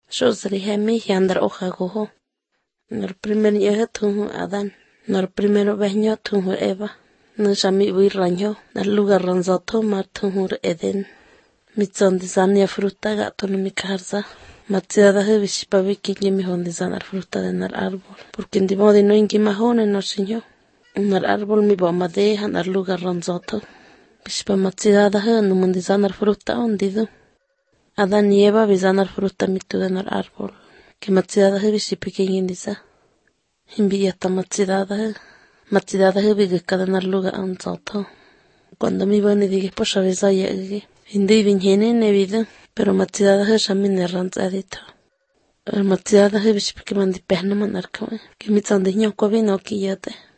Yo hemi yandar hoja gojo. Nor primer yehe tunhu Adán. Nor primero beño tunhu Eva. No shami raño. Nor lugar ranzato mar tunhu Eden. Mitzondi zania fruta gato no mi carza. Matsiada he vishipa vikingi mi hondi zanar fruta de nar árbol. Porque en dimodi no ingi mahone no señor. Nar árbol mi bo madeja nar lugar ranzato. Vishipa matsiada he no mundi zanar fruta ondido. Adán y Eva vizanar fruta mitu de nar árbol. Que matsiada he vishipa kingindisa. Himbiata matsiada he. Matsiada he vigika de nar lugar ranzato. Cuando mi boni digi posha vizaya egi. Hindi vinjene ne vida. Pero matsiada he shamine ranzadito. Matsiada he vishipa que mandi pehna manarkame. Que mitzandi ñoko vino kiyate.